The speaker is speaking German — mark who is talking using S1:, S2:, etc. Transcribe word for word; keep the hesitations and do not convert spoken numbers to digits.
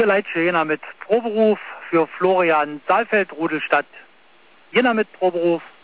S1: Leitsche, jener mit Proberuf für Florian Saalfeld, Rudelstadt. Jener mit Proberuf